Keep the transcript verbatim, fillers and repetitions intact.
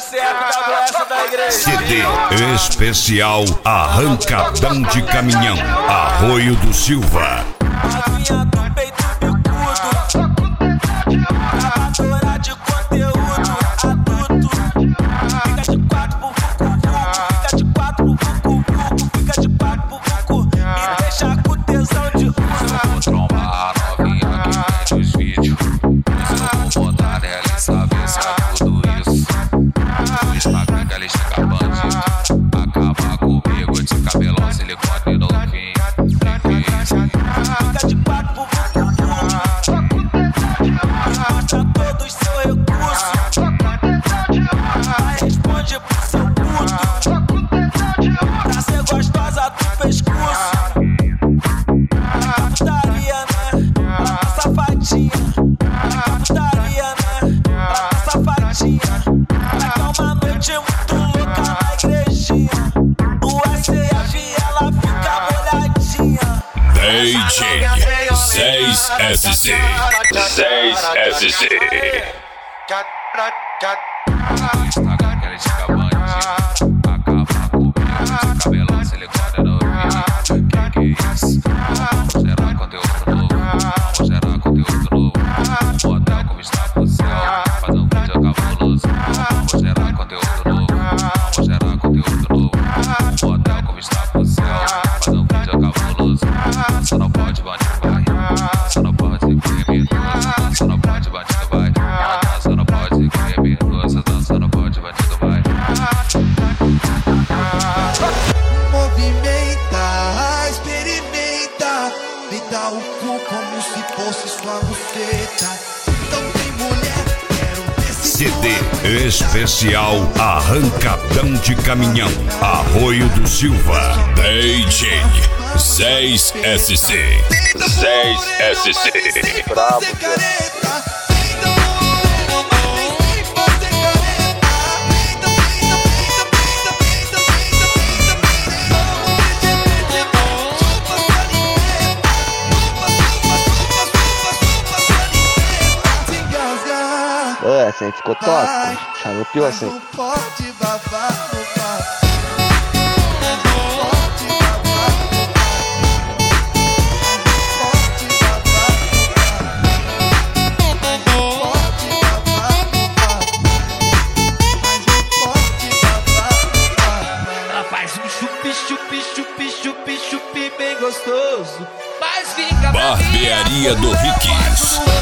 C D especial Arrancadão de Caminhão, Arroio do Silva. D J seis S C seis S C. Só não pode bater, vai. Só não pode criminoso. Só não pode bater, vai. Só não pode criminoso. Só não pode bater, vai. Movimenta, experimenta. Me dá o cu como se fosse sua buceta. Então tem mulher, quero ver se C D especial Arrancadão de Caminhão, Arroio do Silva. D J seis S C seis S C. brabo, É, assim, ficou top, charupiou assim. Ela faz um chupi, chupi, chupi, chupi, chupi bem gostoso. Mas fica Barbearia do Riquis.